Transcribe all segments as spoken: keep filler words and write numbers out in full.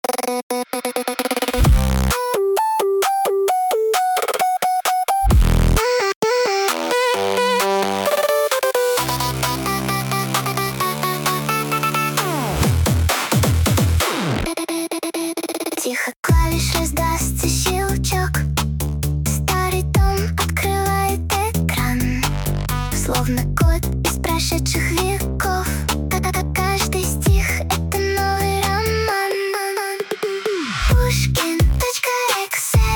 Тихо клавиш раздастся щелчок. Старый том открывает экран, словно код из прошедших веков. Каждый стих — это новый роман. Пушкин.эксе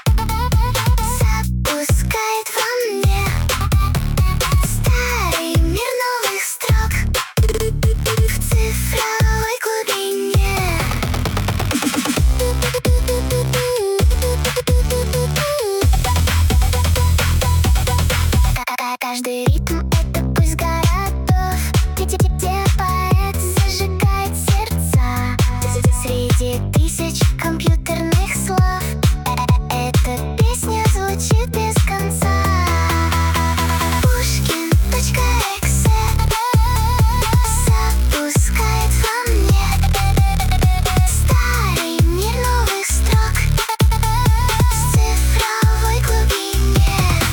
запускает во мне старый мир новых строк в цифровой глубине. Каждый ритм — это пульс городов, где поэт зажигает сердца среди тысяч компьютерных слов. Эта песня звучит без конца. Пушкин.эксе запускает во мне старый мир новых строк в цифровой глубине.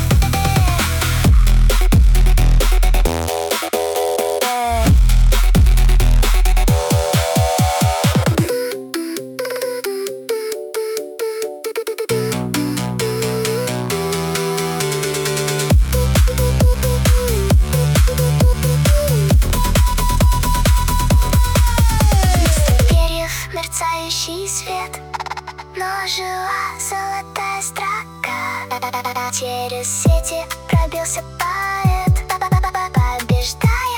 Мерцающий свет, но жила золотая строка. Через сети пробился поэт, побеждая.